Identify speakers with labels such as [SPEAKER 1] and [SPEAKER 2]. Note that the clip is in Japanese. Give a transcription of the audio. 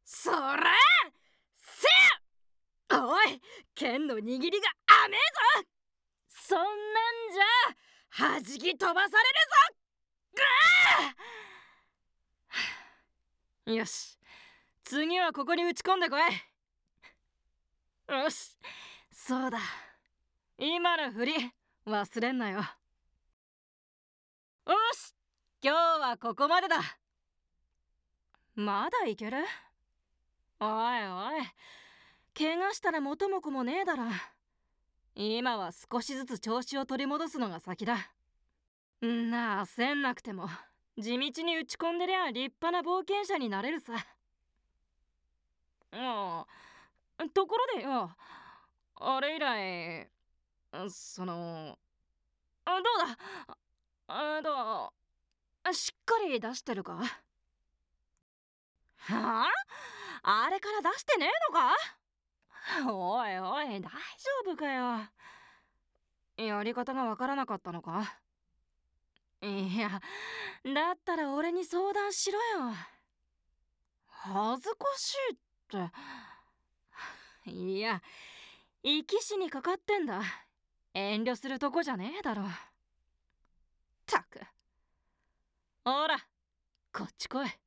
[SPEAKER 1] そらせや！おい、剣の握りが甘えぞ。そんなんじゃ弾き飛ばされるぞ。よし、次はここに打ち込んでこい。よし、そうだ、今の振り忘れんなよ。よし、今日はここまでだ。まだいける？おいおい、怪我したら元も子もねえだろ。今は少しずつ調子を取り戻すのが先だ。んな焦んなくても地道に打ち込んでりゃ立派な冒険者になれるさ。ところでよ、あれ以来どうだ、しっかり出してるか？はあ？あれから出してねえのか？おいおい、大丈夫かよ。やり方がわからなかったのか？いや、だったら俺に相談しろよ。恥ずかしいって。いや、生き死にかかってんだ。遠慮するとこじゃねえだろ。ったく。ほら、こっち来い。